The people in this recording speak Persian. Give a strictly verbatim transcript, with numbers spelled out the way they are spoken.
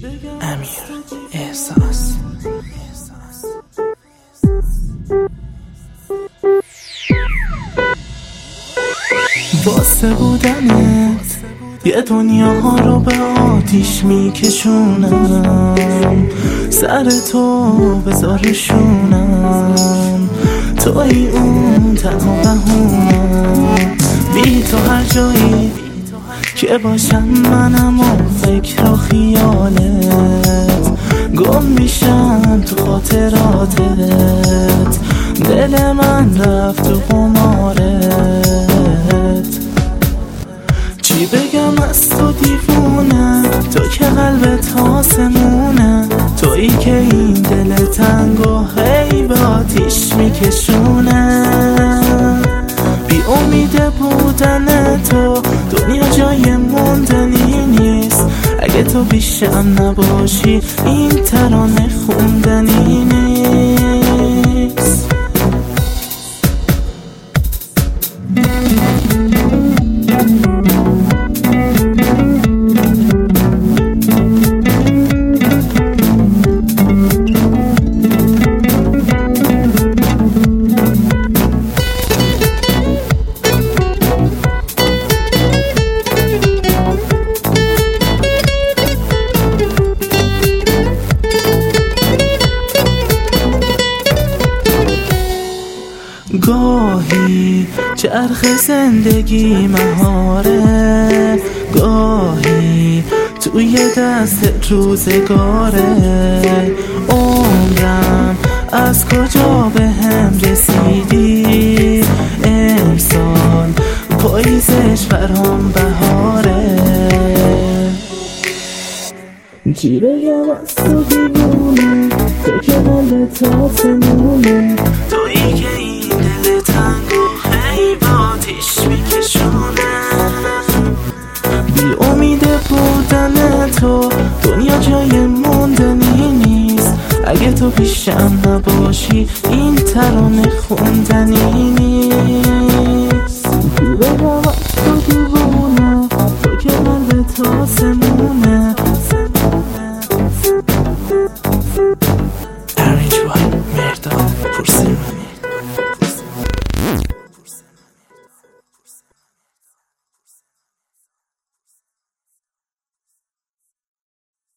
امیر احساس. واسه بودنت یه دنیا ها رو به آتیش میکشونم، سر تو بذارشونم، توی اون تنها بهونم. بی تو هر جایی که باشم منم و فکر و خیالت، گم میشم تو خاطراتت، دل من رفت تو قمارت. چی بگم از تو دیوونه، تو که قلبت آسمونه، تویی که این دل تنگ و هی به آتیش میکشونه. بی امید بودن تو دنیا جای موندنی نیست، اگه تو پیشم نباشی این ترانه خوندنی نیست. گاهی چرخ زندگی مهاره، گاهی توی دست روزگاره. عمرم از کجا به هم رسیدی، امسال پاییزش برام بهاره. چی بگم از تو دیوونه، تو که قلبت آسمونه، تویی که این دل تنگ و هی به آتیش میکشونه. بی امید بودن تو دنیا جای موندنی نیست، اگه تو پیشم نباشی این ترانه خوندنی نیست. چی بگم از تو دیوونه، تو که قلبت آسمونه. Arrange by مرداد پرسیمانی.